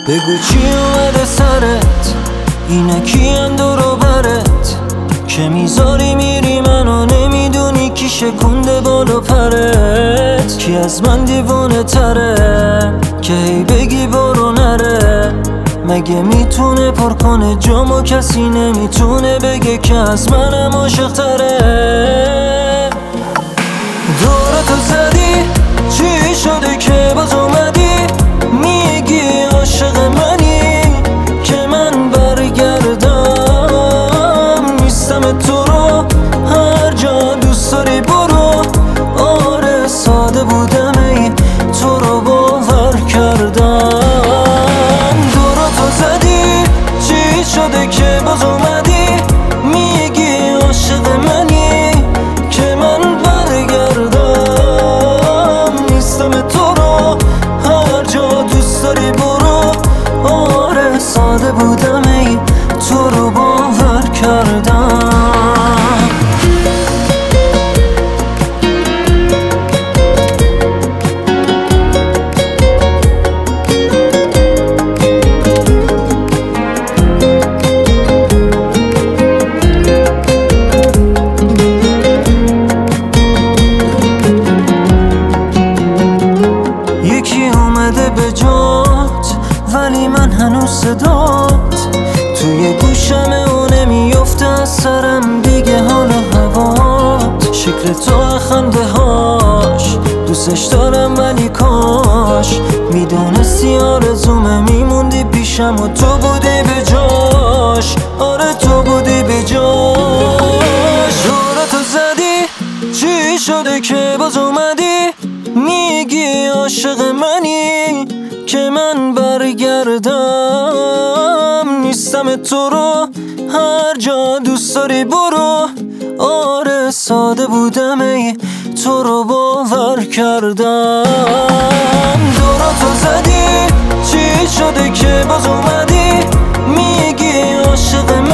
بگو چی اومده سرت، اینه کیان دورو برت که میذاری میری منو نمیدونی کی شکونده بالا پرت. کی از من دیوانه تره که هی بگی برو نره، مگه میتونه پر کنه جامو کسی نمیتونه بگه که از منم عاشق تره. دورتو زدی چی شده که باز اومدی میگی عاشق منی که من برگردم نیستم تو رو هر جا دوست داری برو. آره ساده بودم ای تو رو باور کردم. دورتو زدی چی شده که باز اومدی میگی عاشق منی که من برگردم نیستم تو رو هر جا دوست داری برو. آره ساده بودم ای تو رو باور کردم. به جات ولی من هنوز صدات توی گوشمه و نمیفته از سرم دیگه حال و هوات. شکل تو خنده هاش دوستش دارم ولی کاش میدونستی آرزومه میموندی پیشم و تو بودی به جاش. آره تو بودی به جاش. دورتو زدی چی شده که باز اومدی میگی عاشق منی که من برگردم نیستم تو رو هر جا دوست داری برو. آره ساده بودم ای تو رو باور کردم. دورتو زدی چی شده که باز اومدی میگی عاشق